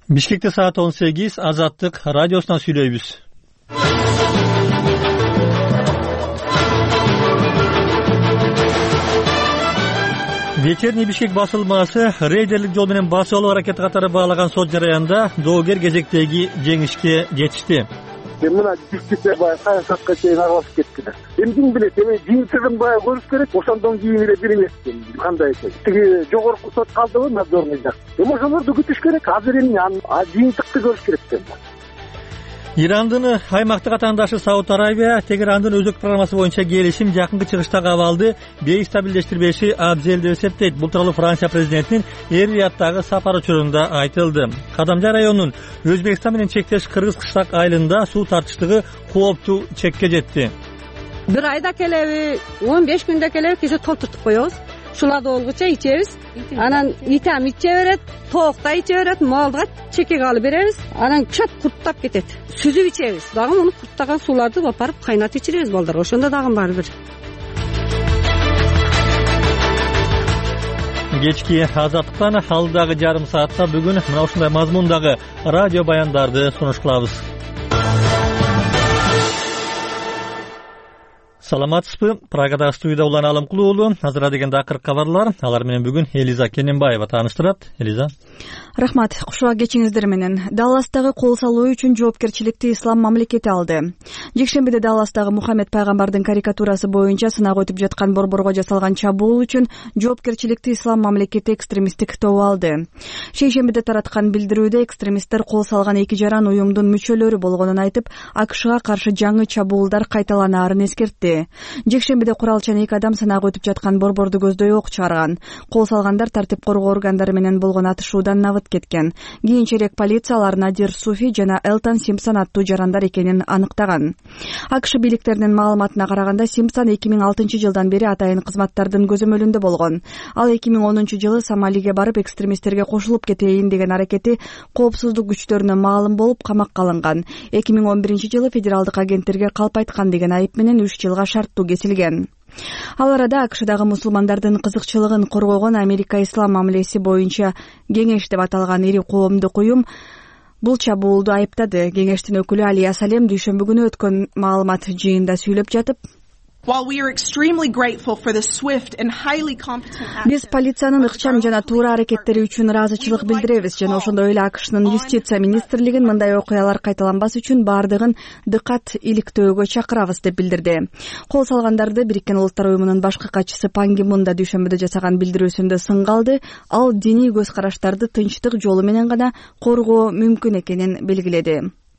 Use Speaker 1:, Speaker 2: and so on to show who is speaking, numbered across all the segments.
Speaker 1: Бишкекте саат 18, Азаттык радиосунан сүйлөйбүз. Вечерний Бишкек басылмасы рейдерлик жол менен басып алуу аракети катары баалаган сот жараянда доогер кезектеги жеңишке жетишти.
Speaker 2: Мына Бишкекте баягы саясатка чейин аралашып кеткиле. Ким билет, жыйынтыгын баягы көрүш керек, ошондон кийин эле бир эмес кандай экен. Тиги жогорку сот калдыбы, надзорный жак. Ошолорду күтүш керек, азыр эми жыйынтыкты көрүш керек экен.
Speaker 1: Ирандын аймактык атаандашы Сауд Арабия Тегерандын өзөк программасы боюнча келишим жакынкы чыгыштагы абалды бейстабилдештирбеши абзел деп эсептейт. Бул тууралуу Франция президентинин Эр-Рияттагы сапары учурунда айтылды. Кадамжай районунун Өзбекстан менен чектеш Кыргыз кыштак айылында суу тартыштыгы кооптуу чекке жетти.
Speaker 3: Бир айда келеби, 15 күндө келеби, кеше толтуртуп коебуз. Шуларды болгуча ичебиз. Анан итам иче берет, тоокта иче берет, малга чекеге алып беребиз. Анан чат курттап кетет. Сүзүп ичебиз. Дагы муну курттаган сууларды барып кайнатып ичиребиз балдар. Ошондо дагы баары бир.
Speaker 1: Кечки Азаттыктан алдагы жарым саатта бүгүн мына ушундай мазмундагы радио баяндарды сунуш кылабыз. Саламатсызбы? Прагада студияда Улан Алымкулуу уулу. Азыр дегенде акыркы кабарлар. Алар менен бүгүн Элиза Кененбаева тааныштырат. Элиза.
Speaker 4: Рахмат. Кушуа кечиңиздер менен. Далластагы кол салуу үчүн жоопкерчиликти ислам мамлекети алды. Жекшембиде Далластагы Мухаммед пайгамбардын карикатурасы боюнча сынак өтүп жаткан борборго жасалган чабуул үчүн жоопкерчиликти ислам мамлекети экстремисттик тобу алды. Шейшембиде тараткан билдирүүдө экстремисттер кол салган эки жаран уюмдун мүчөлөрү болгонун айтып, АКШга каршы жаңы чабуулдар кайталанаарын эскертти. Жекшембиде куралчан эки адам сынак өтүп жаткан борборду көздөй ок чыгарган. Кол салгандар тартип коргоо органдары менен болгон атышуудан набыт кеткен. Кийинчерээк полиция алар Надир Суфи жана Элтон Симпсон аттуу жарандар экенин аныктаган. АКШ бийликтеринин маалыматына караганда Симпсон 2006 жылдан бери атайын кызматтардын көзөмөлүндө болгон. Ал 2010 жылы Сомалиге барып экстремисттерге кошулуп кетейин деген аракети коопсуздук күчтөрүнө маалым болуп камакка алынган. 2011 жылы федералдык агенттерге калп айткан деген айып менен 3 жылга шарттуу кесилген. Ал арада АКШдагы мусулмандардын кызыкчылыгын коргогон Америка ислам мамилеси боюнча кеңеш деп аталган ири коомдук уюм бул чабуулду айыптады. Кеңештин өкүлү Алия Салем дүйшөмбү күнү өткөн маалымат жыйынында сүйлөп жатып, биз полициянын ыкчам жана туура аракеттери үчүн ыраазычылык билдиребиз жана ошондой эле АКШнын юстиция министрлигин мындай окуялар кайталанбас үчүн баардыгын дыкат иликтөөгө чакырабыз деп билдирди. Кол салгандарды Бириккен Улуттар уюмунун башкы катчысы Пан Ги Мун да дүйшөмбүдө жасаган билдирүүсүндө сынга алды. Ал диний көз караштарды тынчтык жолу менен гана коргоо мүмкүн экенин белгиледи.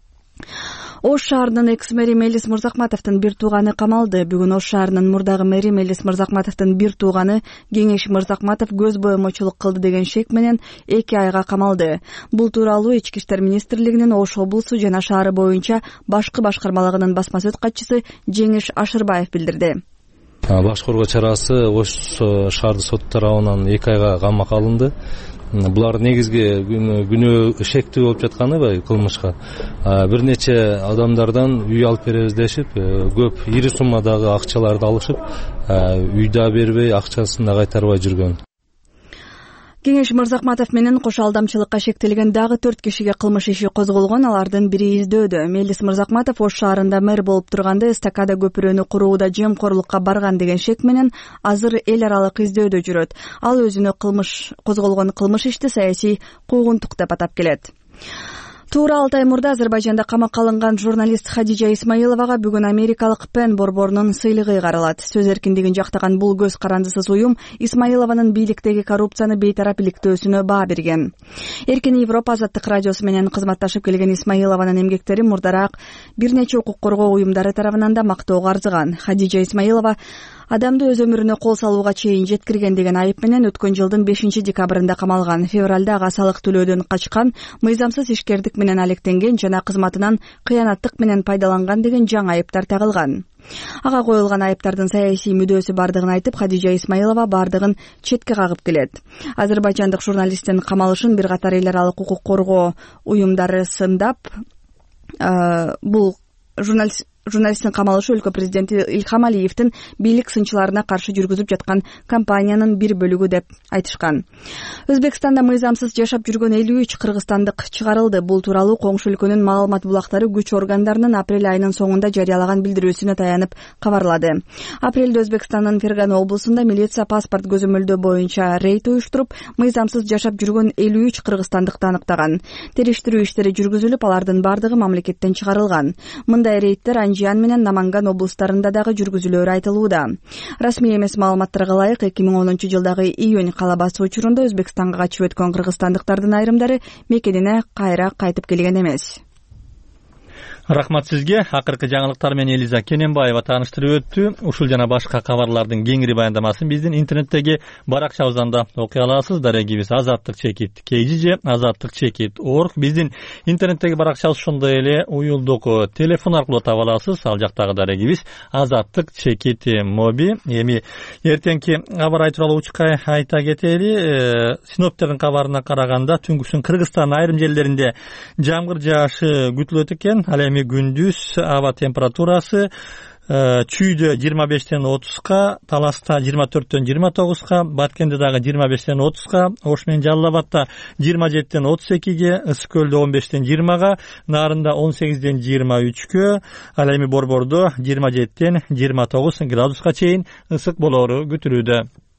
Speaker 4: Ош шаарынын экс-мэри Мелис Мырзакматовдун бир тууганы камалды. Бүгүн Ош шаарынын мурдагы мэри Мелис Мырзакматовдун бир тууганы Кеңеш Мырзакматов көз боемочулук кылды деген шек менен 2 айга камалды. Бул тууралуу Ички иштер министрлигинин Ош облусу жана шаары боюнча башкы башкармалыгынын басма сөз катчысы Жеңиш Ашырбаев билдирди.
Speaker 5: Баш коргоо чарасы Ош шаардык сот тарабынан 2 айга камакка алынды. Булар негизги күнөө шектүү болуп жатканы кылмышка бир нече адамдардан үй алып беребиз дешип, көп ири суммадагы акчаларды алышып, үйдө бербей, акчасын да кайтарбай жүргөн.
Speaker 4: Кеңеш Мырзакматов менен кош алдамчылыкка шектелген дагы 4 кишиге кылмыш иши козголгон. Алардын бири издөөдө. Мелис Мырзакматов Ош шаарында мэр болуп турганда эстакада көпүрөнү курууда жемкорлукка барган деген шек менен азыр эл аралык издөөдө жүрөт. Ал өзүнө козголгон кылмыш ишти саясий куугунтук деп атап келет. Туура 6 ай мурда Азербайжанда камакка алынган журналист Хадижа Исмаиловага бүгүн америкалык Пен борборунун сыйлыгы каралат. Сөз эркиндигин жактаган бул көз карандысыз уюм Исмаилованын бийликтеги коррупцияны бейтарап иликтөөсүнө баа берген. Эркин Европа азаттык радиосу менен кызматташып келген Исмаилованын эмгектери мурдараак бир нече укук коргоо уюмдары тарабынан да мактоого арзыган. Хадижа Исмаилова адамды өз өмүрүнө кол салууга чейин жеткирген деген айып менен өткөн жылдын 5 декабрында камалган. Февралда ага салык төлөөдөн качкан, мыйзамсыз ишкердик менен алектенген жана кызматынан кыянаттык менен пайдаланган деген жаңы айыптар тагылган. Ага коюлган айыптардын саясий мүдөөсү бардыгын айтып, Хадижа Исмаилова бардыгын четке кагып келет. Азербайжандык журналисттин камалышын бир катар эл аралык укук коргоо уюмдары сындап, бул журналист журналисттин камалышы өлкө президенти Илхам Алиевдин бийлик сынчыларына каршы жүргүзүп жаткан кампаниянын бир бөлүгү деп айтышкан. Өзбекстанда мыйзамсыз жашап жүргөн 53 кыргызстандык чыгарылды. Бул тууралуу коңшу өлкөнүн маалымат булактары күч органдарынын апрель айынын соңунда жарыялаган билдирүүсүнө таянып кабарлады. Апрелде Өзбекстандын Фергана облусунда милиция паспорт көзөмөлдөө боюнча рейд уюштуруп, мыйзамсыз жашап жүргөн 53 кыргызстандыкты аныктаган. Териштирүү иштери жүргүзүлүп, алардын бардыгы мамлекеттен чыгарылган. Мындай рейдтер Анжиан менен Наманган облустарында дагы жүргүзүлөөрү айтылууда. Расмий эмес маалыматтарга ылайык 2010 жылдагы июнь кала басуу учурунда Өзбекстанга качып өткөн кыргызстандыктардын айрымдары мекенине кайра кайтып келген эмес.
Speaker 1: Рахмат сизге. Акыркы жаңылыктар менен Элиза Кененбаева тааныштырып өттү. Ушул жана башка кабарлардын кеңири баяндамасын биздин интернеттеги баракчабыздан да окуй аласыз. Дарегибиз азаттык чекит KG азаттык чекит org. Биздин интернеттеги баракчабыз ошондой эле уюлдук телефон аркылуу таба аласыз. Ал жактагы дарегибиз азаттык чекит моби. Эми эртеңки кабар ай тууралуу учка айта кетели. Синоптиктердин кабарына караганда түнкүсүн Кыргызстандын айрым жерлеринде жамгыр жаашы күтүлөт экен. Ал эми күндүз аба температурасы Чүйдө 25-тен 30га, Таласта 24-тен 29га, Баткенде дагы 25-тен 30га, Ош менен Жалал Абадта 27-тен 32ге, Ысык көлдө 15-тен 20га, Нарында 18-ден 23кө, ал эми Борбордо 27-тен 29 градуска чейин ысык болоору күтүлүүдө.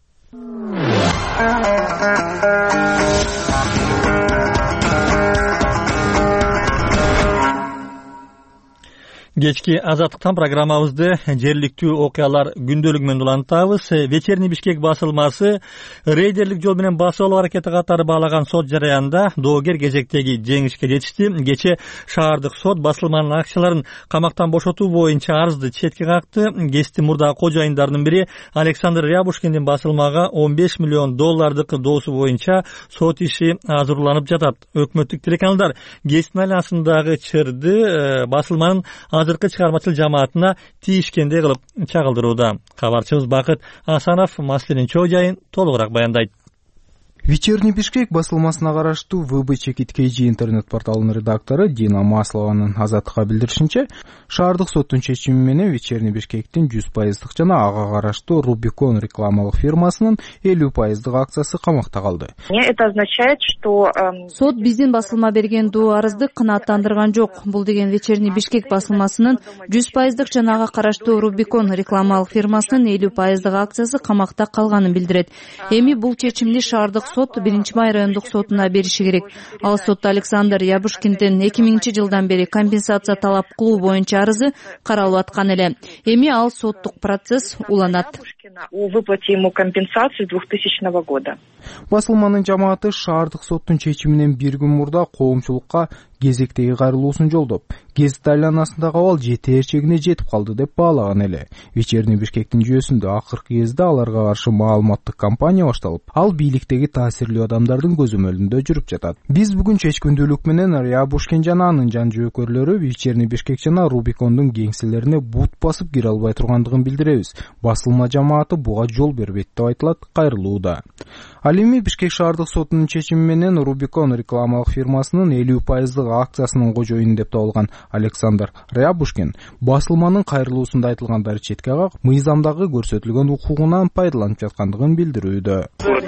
Speaker 1: Кечки азаттыктан программабызды жергиликтүү окуялар күндөлүгү менен улантабыз. Вечерний Бишкек басылмасы рейдерлик жол менен басып алуу аракети катары баалаган сот жараянда доогер кезектеги жеңишке жетишти. Кече шаардык сот басылманын акчаларын камактан бошотуу боюнча арызды четке какты. Кести мурдагы кожоюндарынын бири Александр Рябушкиндин басылмага $15 миллион доосу боюнча сот иши азырланып жатат. Өкмөттүк телеканалдар Кестин айланасындагы чырды басылманын азыркы чыгармачыл жамаатына тийишкендей кылып чагылдырууда. Кабарчыбыз Бакыт Асанов маселенин чоо жайын толугураак баяндайт.
Speaker 6: Вечерний Бишкек басылмасына караштуу ВБ Чекит KG интернет порталынын редактору Дина Маслованын азаттыкка билдиришинче, шаардык соттун чечими менен Вечерний Бишкектин 100% жана ага караштуу Рубикон рекламалык фирмасынын 50% акциясы камакта калды.
Speaker 7: Это означает, что
Speaker 8: сот биздин басылма берген доо арызды канааттандырган жок. Бул деген Вечерний Бишкек басылмасынын 100% жана ага караштуу Рубикон рекламалык фирмасынын 50% акциясы камакта калганын билдирет. Эми бул чечимди шаардык сот 1-май райондук сотуна бериши керек. Ал сотто Александр Рябушкиндин 2000 жылдан бери компенсация талап кылуу боюнча арызы каралып аткан эле. Эми ал соттук процесс уланат.
Speaker 7: О выплате ему компенсации 2000 года.
Speaker 6: Басылманын жамааты шаардык соттун чечиминен бир күн мурда коомчулукка кезектеги кайрылуусун жолдоп, гезит айланасындагы абал жетээрчегине жетип калды деп баалаган эле. Вечерний Бишкектин жүйөсүндө акыркы кезде аларга каршы маалыматтык кампания башталып, ал бийликтеги таасирлүү адамдардын көзөмөлүндө жүрүп жатат. Биз бүгүн чечкүндүүлүк менен Рябушкин жана анын жан жөөкөрлөрү Вечерний Бишкек жана Рубикондун кеңселерине бут басып кире албай тургандыгын билдиребиз. Басылма жамааты буга жол бербейт деп айтылат кайрылууда. Ал эми Бишкек шаардык сотунун чечими менен Рубикон рекламалык фирмасынын 50% акциясынын кожоюну деп табылган Александр Рябушкин басылманын кайрылуусунда айтылгандары четке кагып, мыйзамдагы көрсөтүлгөн укугунан пайдаланып жаткандыгын билдирүүдө.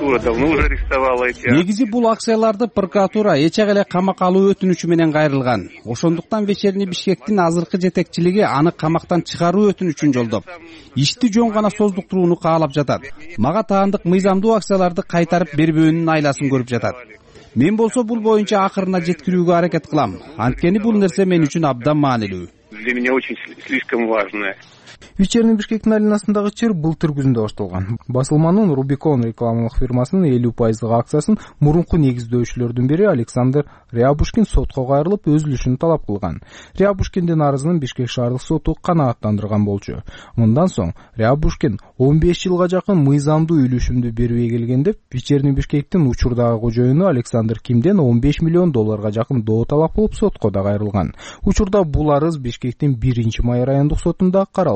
Speaker 9: Негизи бул акцияларды прокуратура эчек эле камакка алуу өтүнүчү менен кайрылган. Ошондуктан Вечерний Бишкектин азыркы жетекчилиги аны камактан чыгаруу өтүнүчүн жолдоп, ишти жөн гана создуктурууну каалап жатат. Мага таандык мыйзамдуу акцияларды кайтарып бербөөнүн айласын көрүп жатат. Мен болсо бул боюнча акырына жеткирүүгө аракет кылам. Анткени бул нерсе мен үчүн абдан маанилүү.
Speaker 2: Для меня очень слишком важное.
Speaker 6: Вечерний Бишкектин айланасындагы чыр былтыр күзүндө башталган. Басылманын Рубикон рекламалык фирмасынын 50% акциясын мурунку негиздөөчүлөрдүн бири Александр Рябушкин сотко кайрылып, өзүлүшүн талап кылган. Рябушкиндин арызын Бишкек шаардык соту канааттандырган болчу. Мындан соң Рябушкин 15 жылга жакын мыйзамдуу үлүшүмдү бербей келген деп, Вечерний Бишкектин учурдагы кожоюну Александр Кимден $15 миллион жакын доо талап кылып сотко да кайрылган. Учурда бул арыз Бишкектин 1-май райондук сотунда каралып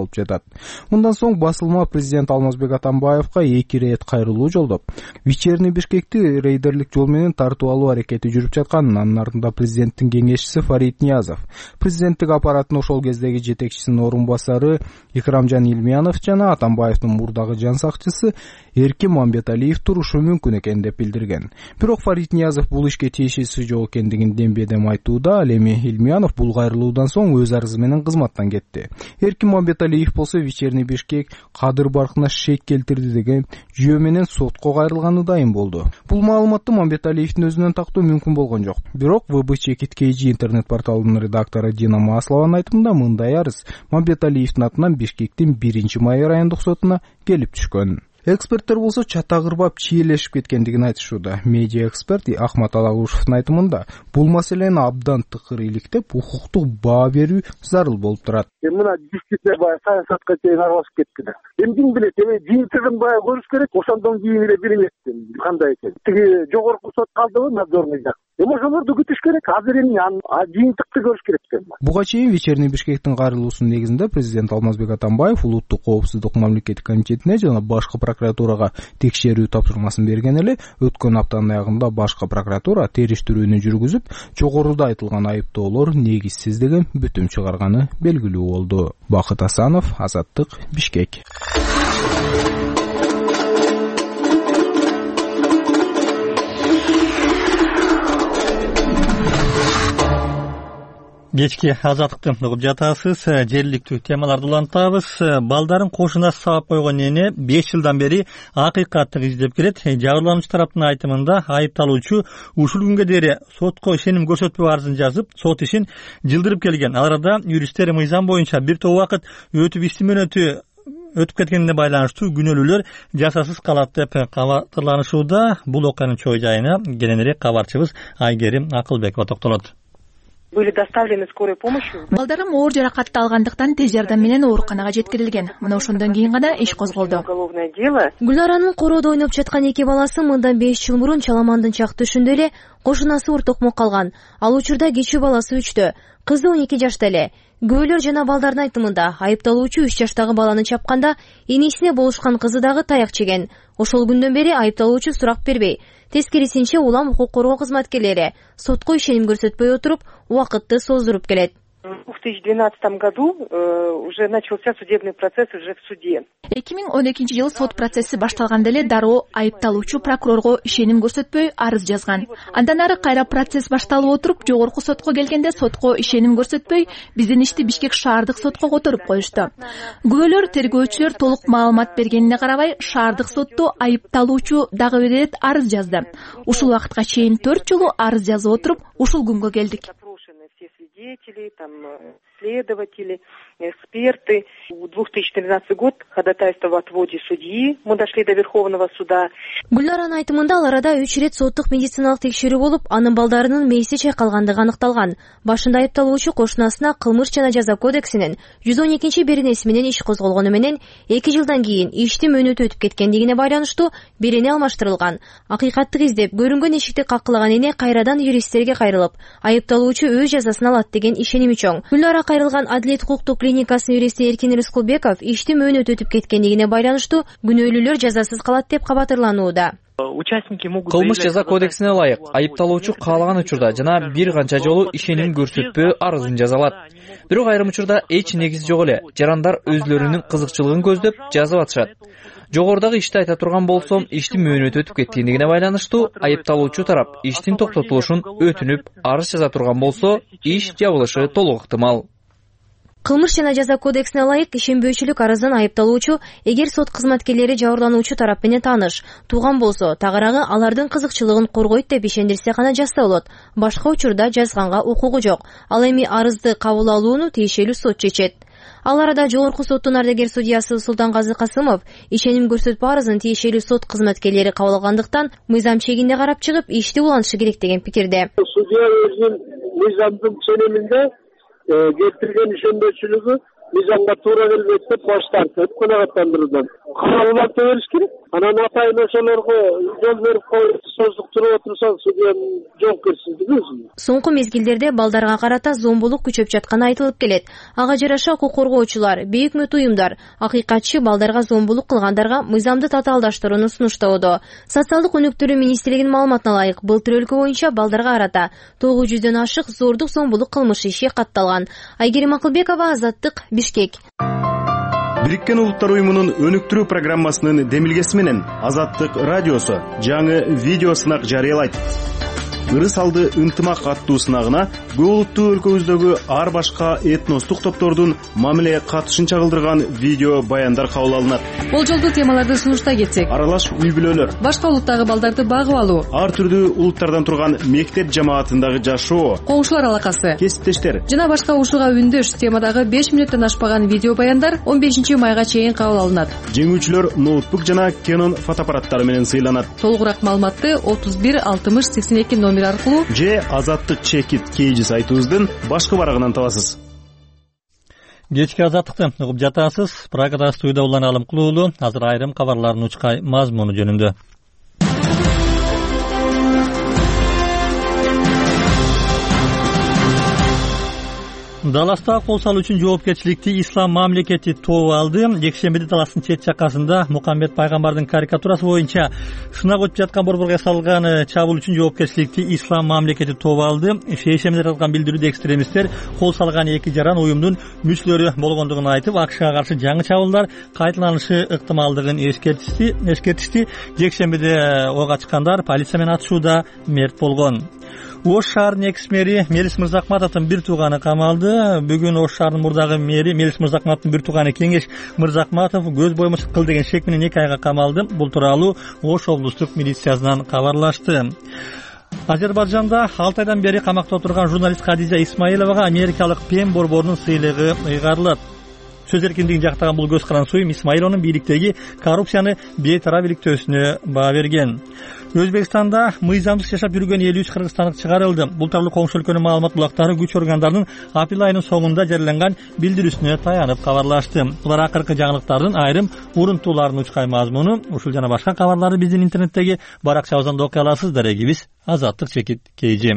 Speaker 6: алып жатат. Мындан соң басылма президент Алмазбек Атамбаевга 2 рет кайрылуу жолдоп, вечерний Бишкекти рейдерлик жол менен тартып алуу аракети жүрүп жатканын, анын артында президенттин кеңешчиси Фарид Ниязов, президенттик аппараттын ошол кездеги жетекчисинин орун басары Икрамжан Илмиянов жана Атамбаевдин мурдагы жан сакчысы Эркин Мамбеталиев турушу мүмкүн экен деп билдирген. Бирок Фарид Ниязов бул ишке тиешеси жок экендигин дембедем айтууда, ал эми Илмиянов бул кайрылуудан соң өз арызы менен кызматтан кетти. Эркин Мамбеталиев болсо вечерний Бишкек кадыр баркына шек келтирди деген жүйө менен сотко кайрылганы дайым болду. Бул маалыматты Мамбеталиевдин өзүнөн тактоо мүмкүн болгон жок. Бирок ВБЧ Киткейжи интернет порталынын редактору Дина Маслованын айтымында мындай арыз Мамбеталиевдин атынан Бишкектин 1-май райондук сотуна келип түшкөн. Эксперттер болсо чата кырбап чиелешип кеткендигин айтышууда. Медиа эксперт Ахмат Алагушевдин айтымында бул маселени абдан тыкыр иликтеп, укуктук баа берүү зарыл болуп турат.
Speaker 2: Мына дискитлер баягы саясатка чейин аралашып кетти. Ким билет, жыйынтыгын баягы көрүш керек, ошондон кийин эле билинет кандай экен. Тиги жогорку сот калдыбы, надзорный жак. Ошолорду күтүш керек. Азыр эми жыйынтыкты көрүш керек экен.
Speaker 6: Буга чейин вечерний Бишкектин кайрылуусунун негизинде президент Алмазбек Атамбаев Улуттук коопсуздук мамлекеттик комитетине жана башкы прокуратурага текшерүү тапшырмасын берген эле. Өткөн аптанын аягында башкы прокуратура териштирүүнү жүргүзүп, жогоруда айтылган айыптоолор негизсиз деген бүтүм чыгарганы белгилүү болду. Бакыт Асанов, Азаттык, Бишкек.
Speaker 1: Кечки Азаттыктан угуп жатасыз. Жергиликтүү темаларды улантабыз. Балдарын кошунасы сабап койгон эне 5 жылдан бери акыйкатты издеп келет. Жабырлануучу тараптын айтымында айыпталуучу ушул күнгө дейин сотко ишеним көрсөтпөө арызын жазып, сот ишин жылдырып келген. Ал арада юристтер мыйзам боюнча бир топ убакыт өтүп кеткенине байланыштуу күнөөлүүлөр жасасыз калат деп кабарланышууда. Бул окуянын чоо жайына кененирээк кабарчыбыз Айгерим Акылбекова токтолот.
Speaker 7: Были доставлены скорой помощью.
Speaker 10: Балдарым оор жаракатты алгандыктан тез жардам менен ооруканага жеткирилген. Мына ошондон кийин гана иш козголду.
Speaker 11: Гүлнаранын кородо ойноп жаткан 2 баласы мындан 5 жыл мурун Чаламандын чак түшүндө эле кошунасы уртокмо калган. Ал учурда кичүү баласы 3-тө, кызы 12 жашта эле. Күбөлөр жана балдардын айтымында айыпталуучу 3 жаштагы баланы чапканда энесине болушкан кызы дагы таяк жеген. Ошол күндөн бери айыпталуучу сурак бербей, тескерисинче улам укук коргоо кызматкерлери сотко ишеним көрсөтпөй отуруп, убакытты создуруп келет.
Speaker 7: В 2012 году уже начался судебный процесс уже в суде.
Speaker 10: 2012 жылы сот процесси башталганда эле дароо айыпталуучу прокурорго ишеним көрсөтпөй арыз жазган. Андан ары кайра процесс башталып отуруп, жогорку сотко келгенде сотко ишеним көрсөтпөй, биздин ишти Бишкек шаардык сотко которуп коюшту. Күбөлөр, тергөөчүлөр толук маалымат бергенине карабай, шаардык сотто айыпталуучу дагы бир рет арыз жазды. Ушул убакытка чейин 4 жолу арыз жазып отуруп, ушул күнгө келдик.
Speaker 7: Следователи, эксперты. В 2013 год ходатайство в отводе судьи. Мы дошли до Верховного суда.
Speaker 11: Гүлнаранын айтымында ал арада 3 рет соттук медициналык текшерүү болуп, анын балдарынын мээси чайкалгандыгы аныкталган. Башында айыпталуучу кошунасына кылмыш жана жаза кодексинин 112-беренеси менен иш козголгону менен 2 жылдан кийин ишти мөөнөтү өтүп кеткендигине байланыштуу берене алмаштырылган. Акыйкатты издеп көрүнгөн эшикти какылаган эне кайрадан юристтерге кайрылып, айыпталуучу өз жазасын алат деген ишеними чоң. Гүлнара кайрылган Адилет укуктук клиникасынын юристи Эркин Рыскулбеков ишти мөөнөтү өтүп кеткендигине байланыштуу күнөөлүүлөр жазасыз калат деп кабатырланууда.
Speaker 12: Кылмыш жаза кодексине ылайык айыпталуучу каалаган учурда жана бир канча жолу ишеним көрсөтпөө арызын жаза алат. Бирок айрым учурда эч негизи жок эле. Жарандар өзлөрүнүн кызыкчылыгын көздөп жазып атышат. Жогорудагы ишти айта турган болсом, ишти мөөнөтү өтүп кеткендигине байланыштуу айыпталуучу тарап иштин токтотулушун өтүнүп, арыз жаза турган болсо, иш жабылышы толук ыктымал.
Speaker 11: Кылмыш жана жаза кодексине ылайык ишенбөөчүлүк арызын айыпталуучу эгер сот кызматкерлери жабырлануучу тарап менен тааныш, тууган болсо, тагыраагы алардын кызыкчылыгын коргойт деп ишендирсе гана жазса болот. Башка учурда жазганга укугу жок. Ал эми арызды кабыл алууну тиешелүү сот чечет. Ал арада жогорку соттун ардагер судьясы Султангазы Касымов ишеним көрсөтпө арызын тиешелүү сот кызматкерлери кабыл алгандыктан мыйзам чегинде карап чыгып ишти улантышы керек деген пикирде.
Speaker 2: Судья өзүнүн мыйзамдын ченеминде келтирген ишенбөөчүлүгү мыйзамга туура келбейт деп баш тартып канагаттандыруудан уланта бериш керек. Анан атайын ошолорго жол берип коюп создуктуруп отурсаң судьянын жоопкерчилиги өзүнүн.
Speaker 11: Соңку мезгилдерде балдарга карата зомбулук күчөп жатканы айтылып келет. Ага жараша укук коргоочулар, бейик мүт уюмдар акыйкатчы балдарга зомбулук кылгандарга мыйзамды татаалдаштырууну сунуштоодо. Социалдык өнүктүрүү министрлигинин маалыматына ылайык, былтыр өлкө боюнча балдарга карата 900дөн ашык зордук зомбулук кылмыш иши катталган. Айгерим Акылбекова, Азаттык, Бишкек.
Speaker 13: Бириккен Улуттар уюмунун өнүктүрүү программасынын демилгеси менен Азаттык радиосу жаңы видео сынак жарыялайт. Ырыс алды ынтымак аттуу сынагына көп улуттуу өлкөбүздөгү ар башка этностук топтордун мамиле катышын чагылдырган видео баяндар кабыл алынат.
Speaker 14: Болжолдуу темаларды сунуштай кетсек:
Speaker 13: аралаш үй-бүлөлөр,
Speaker 14: башка улуттагы балдарды багып алуу,
Speaker 13: ар түрдүү улуттардан турган мектеп жамаатындагы жашоо,
Speaker 14: коңшулар алакасы,
Speaker 13: кесиптештер
Speaker 14: жана башка ушуга үндөш темадагы 5 мүнөттөн ашпаган видео баяндар 15 майга чейин кабыл алынат.
Speaker 13: Жеңүүчүлөр ноутбук жана Canon фотоаппараттары менен сыйланат.
Speaker 14: Толугураак маалыматты 31 60 82 номер аркылуу
Speaker 13: же Азаттык чекит KG сайтыбыздын башкы барагынан табасыз.
Speaker 1: Кечки азаттыкты угуп жатасыз. Прагада студияда Улан Алым Кулуулу. Азыр айрым кабарлардын учкай мазмуну жөнүндө. Даласта кол салуу үчүн жоопкерчиликти ислам мамлекети тобу алды. Жекшембиде Даластын чет жакасында Мухаммед пайгамбардын карикатурасы боюнча сынак өтүп жаткан борборго жасалган чабуул үчүн жоопкерчиликти ислам мамлекети тобу алды. Шейшембиде жазылган билдирүүдө экстремисттер кол салган эки жаран уюмдун мүчөлөрү болгондугун айтып, АКШга каршы жаңы чабуулдар кайталанышы ыктымалдыгын эскертишти. Жекшембиде ок ачкандар полиция менен атышууда мерт болгон. Ош шаарынын экс мэри Мелис Мырзакматовдун бир тууганы камалды. Бүгүн Ош шаарынын мурдагы мэри Мелис Мырзакматовдун бир тууганы Кеңеш Мырзакматов көз боймочулук кыл деген шек менен 2 айга камалды. Бул тууралуу Ош облустук милициясынан кабарлашты. Азербайжанда 6 айдан бери камакта отурган журналист Хадижа Исмаиловага америкалык ПЕН борборунун сыйлыгы ыйгарылат. Сөз эркиндигин жактаган бул көз каран суюм Исмаиловнун бийликтеги коррупцияны бейтарап иликтөөсүнө баа берген. Өзбекстанда мыйзамсыз жашап жүргөн 53 кыргызстандык чыгарылды. Бул тууралуу коңшу өлкөнүн маалымат булактары күч органдарынын апрель айынын соңунда жарыяланган билдирүүсүнө таянып кабарлашты. Булар акыркы жаңылыктардын айрым урунтууларын учкай мазмуну. Ушул жана башка кабарларды биздин интернеттеги баракчабыздан да окуй аласыз. Дарегибиз Азаттык чекит KG.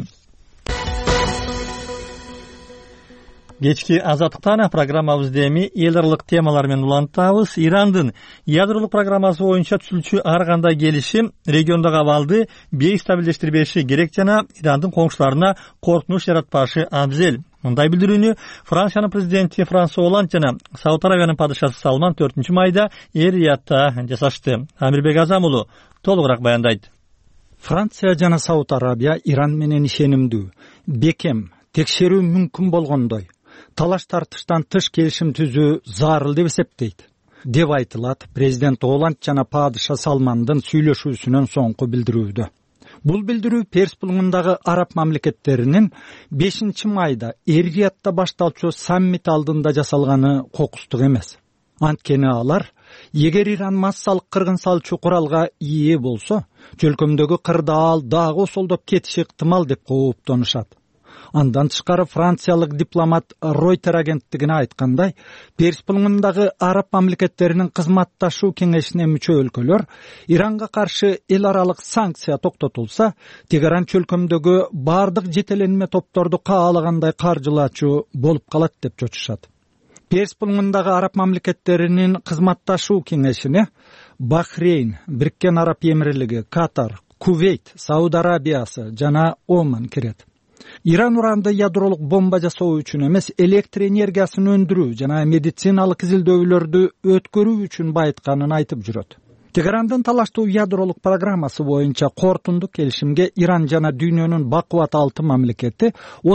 Speaker 1: Кечки азаттыктан программабызды эми эл аралык темалар менен улантабыз. Ирандын ядролук программасы боюнча түзүлчү ар кандай келишим региондогу абалды бейстабилдештирбеши керек жана Ирандын коңшуларына коркунуч жаратпашы абзел. Мындай билдирүүнү Франциянын президенти Франсуа Олланд жана Сауд Аравиянын падышасы Салман 4 майда Эр-Риядта жасашты. Амирбек Азам уулу толугураак баяндайт.
Speaker 15: Франция жана Сауд Аравия Иран менен ишенимдүү, бекем, текшерүү мүмкүн болгондой талаш тартыштан тыш келишим түзүү зарыл деп эсептейт, деп айтылат президент Олланд жана падыша Салмандын сүйлөшүүсүнөн соңку билдирүүдө. Бул билдирүү Перс булуңундагы араб мамлекеттеринин 5 майда Эр-Риядта башталчу саммит алдында жасалганы кокустук эмес. Анткени алар эгер Иран массалык кыргын салчу куралга ээ болсо, чөлкөмдөгү кырдаал дагы осолдоп кетиши ыктымал деп кооптонушат. Андан тышкары франциялык дипломат Ройтер агенттигине айткандай, Перс булуңундагы араб мамлекеттеринин кызматташуу кеңешине мүчө өлкөлөр Иранга каршы эл аралык санкция токтотулса, Тегеран чөлкөмдөгү бардык жетеленме топторду каалагандай каржылаачу болуп калат деп чочушат. Перс булуңундагы араб мамлекеттеринин кызматташуу кеңешине Бахрейн, Бириккен Араб Эмирлиги, Катар, Кувейт, Сауд Арабиясы жана Оман кирет. Иран уранды ядролук бомба жасоо үчүн эмес, электр энергиясын өндүрүү жана медициналык изилдөөлөрдү өткөрүү үчүн байытканын айтып жүрөт. Тегерандын талаштуу ядролук программасы боюнча кортундук келишимге Иран жана дүйнөнүн бакубат 6 мамлекети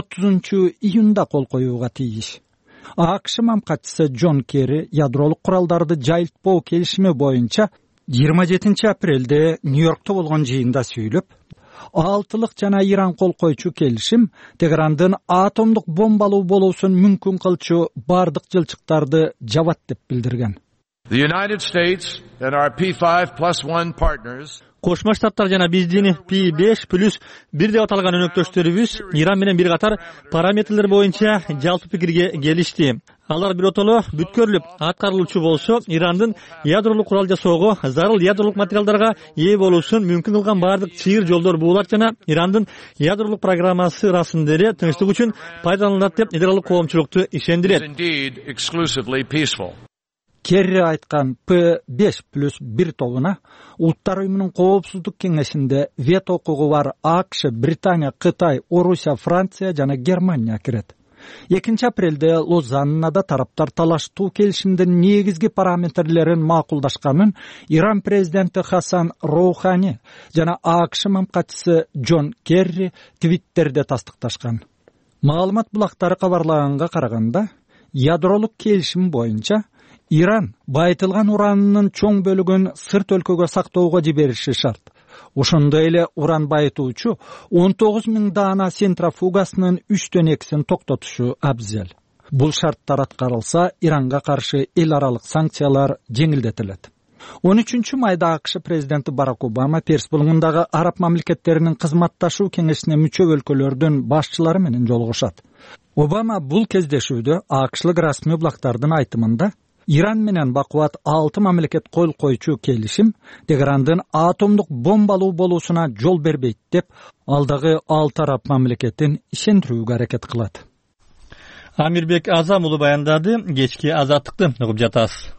Speaker 15: 30 июнда кол коюуга тийиш. АКШ мамкатчысы Джон Керри ядролук куралдарды жайылтпоо келишими боюнча 27 апрелде Нью-Йоркто болгон жыйында сүйлөп, 6-лык жана Иран кол койчу келишим Тегерандын атомдук бомбалуу болуусун мүмкүн кылчу бардык жылчыктарды жабат деп билдирген.
Speaker 1: Кошмо Штаттар жана биздин P5+1 деп аталган өнөктөштөрүбүз Иран менен бир катар параметрлер боюнча жалпы пикирге келишти. Алар биротоло бүткөрлүп аткарылуучу болсо, Ирандын ядролук курал жасоого, зарыл ядролук материалдарга ээ болуусун мүмкүн кылган баардык чыйыр жолдор буулат жана Ирандын ядролук программасы ырасында эле тынчтык үчүн пайдаланылат деп нидерланддык коомчулукту ишендирет.
Speaker 15: Керри айткан P5+1 тобуна Улуттар уюмунун коопсуздук кеңешинде вето укугу бар АКШ, Британия, Кытай, Орусия, Франция жана Германия кирет. 2 апрелде Лозаннада тараптар талаштуу келишимдин негизги параметрлерин макулдашканын Иран президенти Хасан Роухани жана АКШ мамкатчысы Джон Керри Твиттерде тастыкташкан. Маалымат булактары кабарлаганга караганда, ядролук келишим боюнча Иран байытылган уранынын чоң бөлүгүн сырт өлкөгө сактоого жибериши шарт. Ошондой эле уран байытуучу 19,000 даана центрофугасынын 3/2 токтотушу абзел. Бул шарттар аткарылса, Иранга каршы эл аралык санкциялар жеңилдетилет. 13 майда АКШ президенти Барак Обама Перс булугундагы араб мамлекеттеринин кызматташуу кеңешине мүчө өлкөлөрдүн башчылары менен жолугушат. Обама бул кездешүүдө АКШлык расмий булактардын айтымында Иран менен бакубат 6 мамлекет кол койчу келишим Тегерандын атомдук бомбалуу болуусуна жол бербейт деп, алдагы 6 араб мамлекетин ишендирүүгө аракет кылат.
Speaker 1: Амирбек Азам улу баяндады. Кечки азаттыкты угуп жатасыз.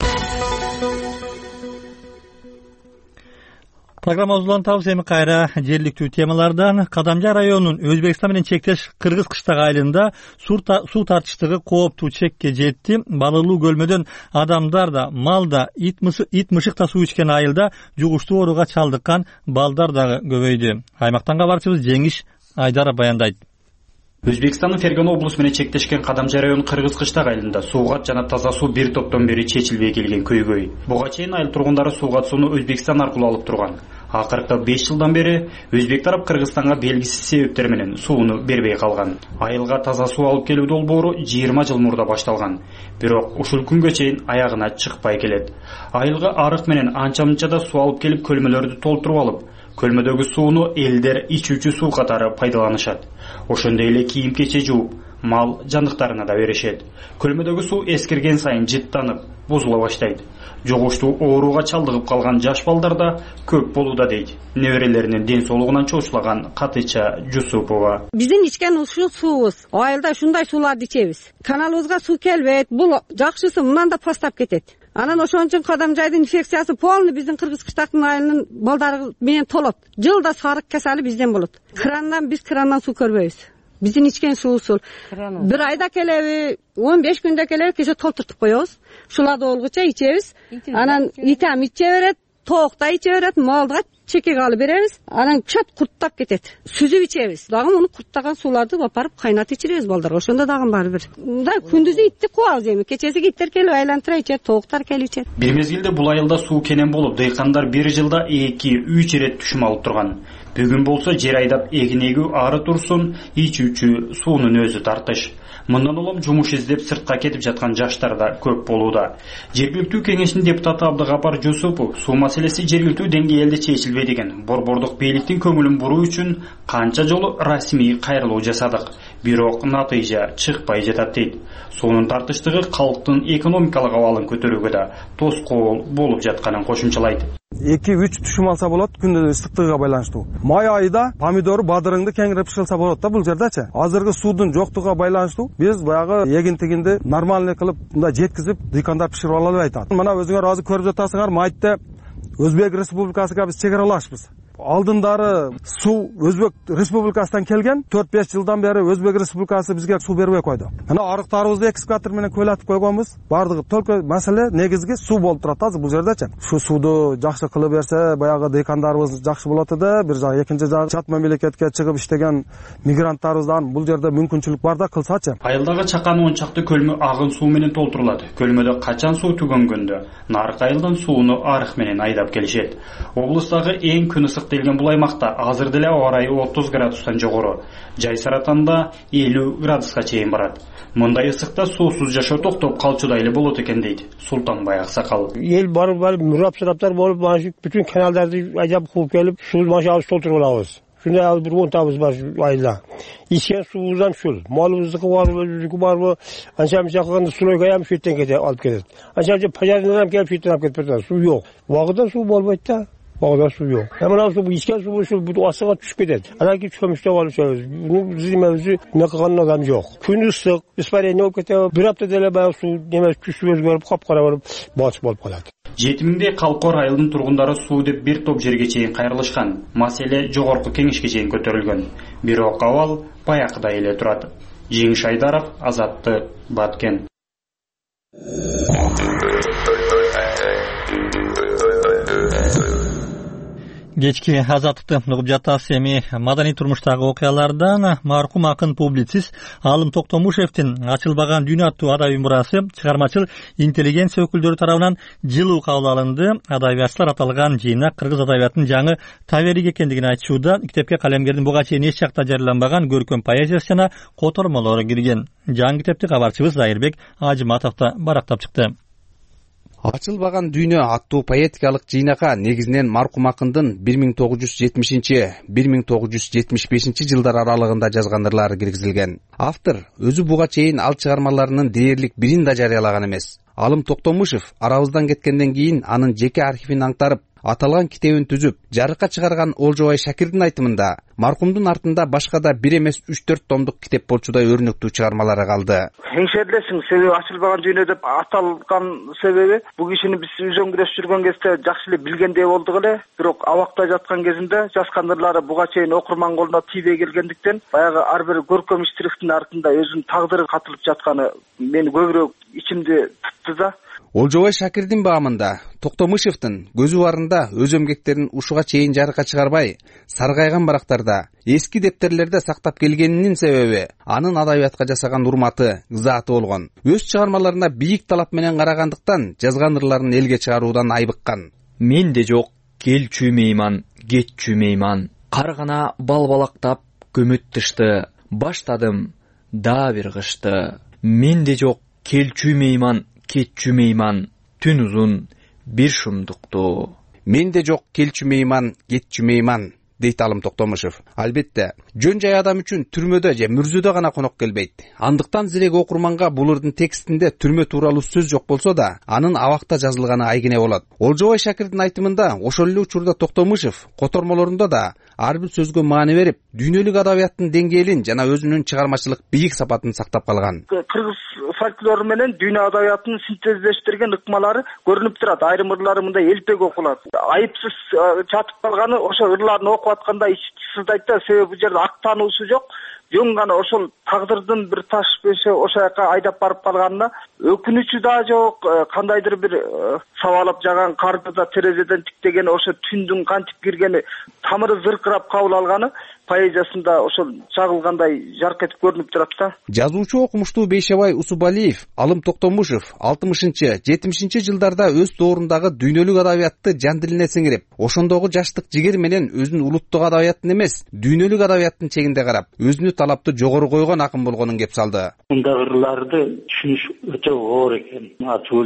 Speaker 1: Программабыз улантабыз эми кайра жергиликтүү темалардан. Кадамжа районунун Өзбекстан менен чектеш Кыргыз кыштак айылында суу тартыштыгы кооптуу чекке жетти. Балылуу көлмөдөн адамдар да, мал да, ит мышык да суу ичкен айылда жугуштуу ооруга чалдыккан балдар дагы көбөйдү. Аймактан кабарчыбыз Жеңиш Айдаров баяндайт.
Speaker 16: Өзбекстандын Фергана облусу менен чектешкен Кадамжа районунун Кыргыз кыштак айылында сууга жана таза суу бир топтон бери чечилбей келген көйгөй. Буга чейин айыл тургундары сууга сууну Өзбекстан аркылуу алып турган. Акыркы 5 жылдан бери Өзбек тарап Кыргызстанга белгисиз себептер менен сууну бербей калган. Айылга таза суу алып келүү долбоору 20 жыл мурда башталган. Бирок ушул күнгө чейин аягына чыкпай келет. Айылга арык менен анча-мынча да суу алып келип көлмөлөрдү толтуруп алып, көлмөдөгү сууну элдер ичүүчү суу катары пайдаланышат. Ошондой эле кийим-кече жууп, мал жандыктарына да беришет. Көлмөдөгү суу эскирген сайын жыттанып, бузула баштайт. Жугуштуу ооруга чалдыгып калган жаш балдар да көп болууда дейт неберелеринин ден соолугунан чочулаган Катыча Жусупова.
Speaker 3: Биздин ичкен ушул суубуз, айылда ушундай сууларды ичебиз. Каналыбызга суу келбейт, бул жакшысы мындан да постап кетет. Анан ошон үчүн Кадамжайдын инфекциясы полный биздин Кыргыз кыштактын айылынын балдары менен толот. Жылда сарык кесали бизден болот. Биз крандан суу көрбөйбүз. Биздин ичкен суусул бир айда келеби, 15 күндө келеби, кеше толтуртуп коебуз. Шуларды болгуча ичебиз. Анан итам иче берет, тоокта иче берет, малга чекеге алып беребиз. Анан чат курттап кетет. Сүзүп ичебиз. Дагы муну курттаган сууларды бапарып кайнатып ичиребиз балдарга. Ошондо дагы баары бир. Мындай күндүзү итти куабыз эми. Кечеси иттер келип айлантыра ичет, тооктар келип ичет.
Speaker 16: Бир мезгилде бул айылда суу кенен болуп, дыйкандар бир жылда 2-3 ирет түшүм алып турган. Бүгүн болсо жер айдап эгин эгүү ары турсун, ичүүчү суунун өзү тартыш. Мындан улам жумуш издеп сыртка кетип жаткан жаштар да көп болууда. Жергиликтүү кеңештин депутаты Абдыгапар Жусупов суу маселеси жергиликтүү деңгээлде чечилбей деген борбордук бийликтин көңүлүн буруу үчүн канча жолу расмий кайрылуу жасадык, бирок натыйжа чыкпай жатат дейт. Суунун тартыштыгы калктын экономикалык абалын көтөрүүгө да тоскоол болуп жатканын кошумчалайт.
Speaker 17: 2-3 түшүм алса болот, күндүн ыстыктыгына байланыштуу. Май айда помидор, бадырыңды кеңирип пышылса болот да бул жердечи. Азыркы суудун жоктугуна байланыштуу биз баягы эгин-тигинди нормальный кылып мындай жеткизип, дыйкандар пиширип ала албайт. Мына өзүңөр азыр көрүп жатасыңар, Майытта Өзбек Республикасына биз чегаралашпыз. Алдындары суу Өзбек Республикасынан келген, 4-5 жылдан бери Өзбек Республикасы бизге суу бербей койду. Мына арыктарыбызды экскаватор менен көйлөтүп койгонбуз. Бардыгы только маселе негизги суу болуп турат азыр бул жердечи. Шу сууду жакшы кылып берсе, баягы дыйкандарыбыз жакшы болот эди. Бир жак, экинчи жак чат мамлекетке чыгып иштеген мигранттарыбыздан бул жерде мүмкүнчүлүк бар да кылсачы.
Speaker 16: Айылдагы чакан 10 чакты көлмө агын суу менен толтурулат. Көлмөдө качан суу түгөнгөндө нарык айылдан сууну арык менен айдап келишет. Облустагы эң күн ысык эсептелген бул аймакта азыр деле аба ырайы 30 градустан жогору, жай Саратанда 50 градуска чейин барат. Мындай ысыкта суусуз жашоо токтоп калчудай эле болот экен дейт Султанбай Аксакал.
Speaker 18: Эл барып мурап-сараптар болуп, бүтүн каналдарды айдап кууп келип, суу машинабыз толтуруп алабыз. Шундай алып бир 10 табыз бар айда. Ичкен суубуздан шул. Малыбыздыкы барбы, өзүнүкү барбы, анча-мынча кылганда сулойга ям шеттен алып кетет. Анча пожарныйдан келип шеттен алып кетип берет. Суу жок. Багыда суу болбойт да. Багыда суу жок. Мына суу ичкен суу ушул асыга түшүп кетет. Анан кийин чөмүчтөп алып чыгабыз. Буну зимебизди эмне кылган адам жок. Күн ысык, испарение болуп кетет. Бир апта деле баягы суу немес түшүп өзгөрүп, капкара болуп, балчык болуп калат. 7000 Калкор айылынын тургундары суу деп бир топ жерге чейин кайрылышкан. Маселе жогорку кеңешке чейин көтөрүлгөн. Бирок абал баякыдай эле турат. Жеңиш Айдаров, Азаттык, Баткен.
Speaker 1: Кечки Азаттыкты угуп жатасыз. Эми маданий турмуштагы окуялардан маркум акын публицист Алым Токтомушевдин Ачылбаган дүйнө аттуу адабий мурасы чыгармачыл интеллигенция өкүлдөрү тарабынан жылуу кабыл алынды. Адабиятчылар аталган жыйнак кыргыз адабиятынын жаңы таберик экендигин айтышууда. Китепке калемгердин буга чейин эч жакта жарыяланбаган көркөм поэзиясы жана котормолору кирген. Жаңы китепти кабарчыбыз Зайырбек Ажыматов да барактап чыкты.
Speaker 9: Ачылбаган дүйнө аттуу поэтикалык жыйнакка негизинен маркум акындын 1970-1975 жылдар аралыгында жазган ырлары киргизилген. Автор өзү буга чейин ал чыгармаларынын дээрлик бирин да жарыялаган эмес. Алым Токтомушев арабыздан кеткенден кийин анын жеке архивин аңтарып, аталган китебин түзүп, жарыкка чыгарган Олжобай Шакирдин айтымында, маркумдун артында башка да бир эмес 3-4 томдук китеп болчудай өрнөктүү чыгармалары калды.
Speaker 2: Эңшерлесиң, себеби Ачылбаган дүйнө деп аталган себеби бул кишини биз үзөңгүрөш жүргөн кезде жакшы эле билгендей болдук эле, бирок абакта жаткан кезинде жазган ырлары буга чейин окурман колуна тийбей келгендиктен, баягы ар бир көркөм штрихтин артында өзүнүн тагдыры катылып жатканы мени көбүрөөк ичимди тутты да.
Speaker 9: Олжобай Шакирдин баамында Токтомушевдин көзү барында өз эмгектерин ушуга чейин жарыкка чыгарбай, саргайган барактарда, эски дептерлерде сактап келгенинин себеби анын адабиятка жасаган урматы, ызааты болгон. Өз чыгармаларына бийик талап менен карагандыктан жазган ырларын элге чыгаруудан айбыккан.
Speaker 12: Менде жок келчү мейман, кетчү мейман. Кар гана балбалактап көмөт тышты. Баштадым да бир кышты. Менде жок келчү мейман, кетчү мейман, түн узун бир шумдукту.
Speaker 9: Менде жок келчү мейман, кетчү мейман, дейт Алым Токтомушев. Албетте, жөн жай адам үчүн түрмөдө же мүрзөдө гана конок келбейт. Андыктан зерек окурманга бул ырдын текстинде түрмө тууралуу сөз жок болсо да, анын абакта жазылганы айгине болот. Олжобай Шакирдин айтымында ошол эле учурда Токтомушев котормолорунда да ар бир сөзгө маани берип, дүйнөлүк адабияттын деңгээлин жана өзүнүн чыгармачылык бийик сапатын сактап калган.
Speaker 2: Кыргыз фольклору менен дүйнө адабиятын синтездештирген ыкмалары көрүнүп турат. Айрым ырлары мындай элпек окулат. Айыпсыз чатып калганы ошо ырларын окуп атканда ич сыздайт да, себеби бул жерде ак таануусу жок. Жөн гана ошол тагдырдын бир таш беши ошо жака айдап барып калганына өкүнүчү да жок. Кандайдыр бир сабалап жаган карды да терезеден тиктеген ошо түндүн кантип киргени, тамыры зыркырап кабыл алганы поэзиясында ошол чагылгандай жарк этип көрүнүп турат да.
Speaker 9: Жазуучу окумуштуу Бейшебай Усубалиев Алым Токтомушев 60-70 жылдарда өз доорундагы дүйнөлүк адабиятты жан дилине сиңирип, ошондогу жаштык жигер менен өзүнүн улуттук адабияттын эмес, дүйнөлүк адабияттын чегинде карап, өзүнү талапты жогору койгон акын болгонун кеп салды.
Speaker 19: Мындай ырларды түшүнүш өтө оор экен. Атул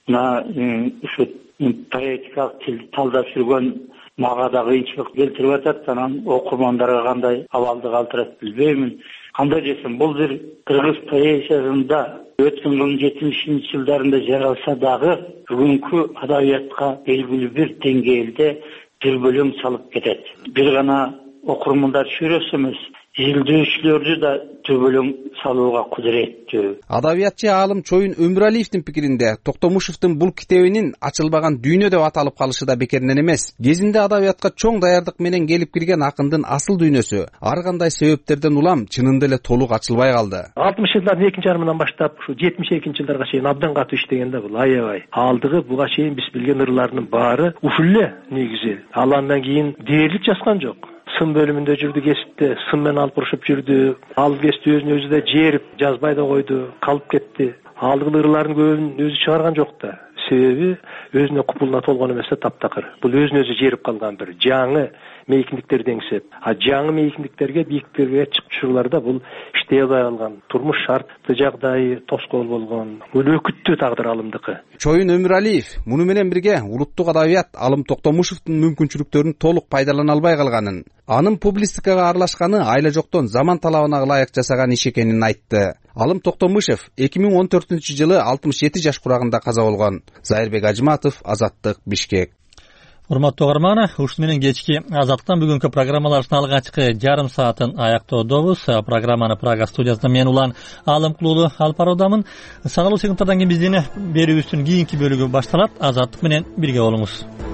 Speaker 19: ушу поэтикалык тилди талдап жүргөн мага да кыйынчылык келтирип атат. Анан окурмандарга кандай абалды калтырат билбеймин. Кандай десем, бул бир кыргыз поэзиясында өткөн 70 жылдарында жаралса дагы бүгүнкү адабиятка белгилүү бир деңгээлде дүрбөлөң салып кетет. Бир гана окурмандар чүрөсү эмес, изилдөөчүлөрдү да дүрбөлөң салууга кудуреттүү.
Speaker 9: Адабиятчы Алым Чоюн Өмүралиевдин пикиринде Токтомушевдин бул китебинин Ачылбаган дүйнө деп аталып калышы да бекеринен эмес. Кезинде адабиятка чоң даярдык менен келип кирген акындын асыл дүйнөсү ар кандай себептерден улам чынында эле толук ачылбай калды.
Speaker 20: 60 жылдардын экинчи жарымынан баштап ушу 72 жылдарга чейин абдан катуу иштеген да бул аябай. Алдыгы буга чейин биз билген ырлардын баары ушул эле негизи. Ал андан кийин дээрлик жазган жок. Сын бөлүмүндө жүрдү, кесипте сын менен алып урушуп жүрдү. Ал кесипти өзүн өзү да жээрип, жазбай да койду, калып кетти. Алдыгы ырлардын көбүн өзү чыгарган жок да. себеби өзүнө купулуна толгон эмес да таптакыр. Бул өзүн өзү жерип калган бир жаңы мейкиндиктерди эңсеп, жаңы мейкиндиктерге бийиктиктерге чыгып чыгууларда бул иштей албай калган, турмуш шарттуу жагдайы тоскоол болгон, өлөкүттүү тагдыр алымдыкы.
Speaker 9: Чоюн Өмүралиев муну менен бирге улуттук адабият Алым Токтомушевдун мүмкүнчүлүктөрүн толук пайдалана албай калганын, анын публистикага аралашканы айла жоктон заман талабына ылайык жасаган иш экенин айтты. Алым Токтомушев 2014-жылы 67 жаш курагында каза болгон. Зайырбек Ажматов, Азаттык, Бишкек.
Speaker 1: Урматтуу угарман, ушуну менен кечки Азаттыктан бүгүнкү программалардын алгачкы жарым саатын аяктоодобуз. Программаны Прага студиясында мен Улан Алымкулуулу алып баруудамын. Саналуу секундтардан кийин биздин берүүбүздүн кийинки бөлүгү башталат. Азаттык менен бирге болуңуз.